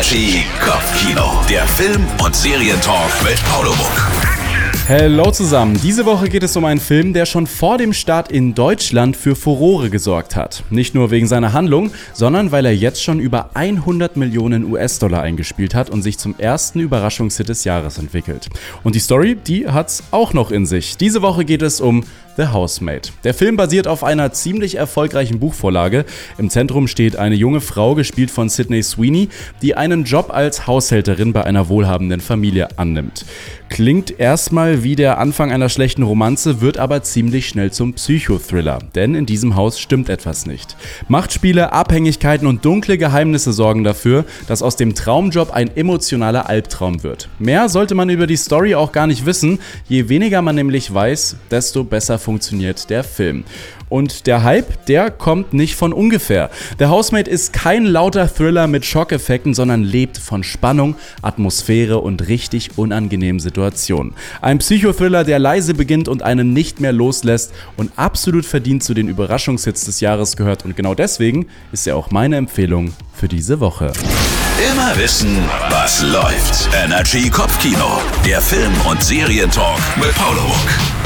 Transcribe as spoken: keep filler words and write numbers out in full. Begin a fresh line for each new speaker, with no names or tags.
Energy Kopfkino, der Film- und Serientalk mit Paolo Muck.
Hallo zusammen, diese Woche geht es um einen Film, der schon vor dem Start in Deutschland für Furore gesorgt hat. Nicht nur wegen seiner Handlung, sondern weil er jetzt schon über hundert Millionen U S-Dollar eingespielt hat und sich zum ersten Überraschungshit des Jahres entwickelt. Und die Story, die hat's auch noch in sich. Diese Woche geht es um The Housemaid. Der Film basiert auf einer ziemlich erfolgreichen Buchvorlage. Im Zentrum steht eine junge Frau, gespielt von Sydney Sweeney, die einen Job als Haushälterin bei einer wohlhabenden Familie annimmt. Klingt erstmal wie der Anfang einer schlechten Romanze, wird aber ziemlich schnell zum Psychothriller, denn in diesem Haus stimmt etwas nicht. Machtspiele, Abhängigkeiten und dunkle Geheimnisse sorgen dafür, dass aus dem Traumjob ein emotionaler Albtraum wird. Mehr sollte man über die Story auch gar nicht wissen. Je weniger man nämlich weiß, desto besser funktioniert der Film. Und der Hype, der kommt nicht von ungefähr. The Housemaid ist kein lauter Thriller mit Schockeffekten, sondern lebt von Spannung, Atmosphäre und richtig unangenehmen Situationen. Ein Psychothriller, der leise beginnt und einen nicht mehr loslässt und absolut verdient zu den Überraschungshits des Jahres gehört. Und genau deswegen ist er auch meine Empfehlung für diese Woche.
Immer wissen, was läuft. Energy Kopfkino, der Film- und Serientalk mit Paolo Muck.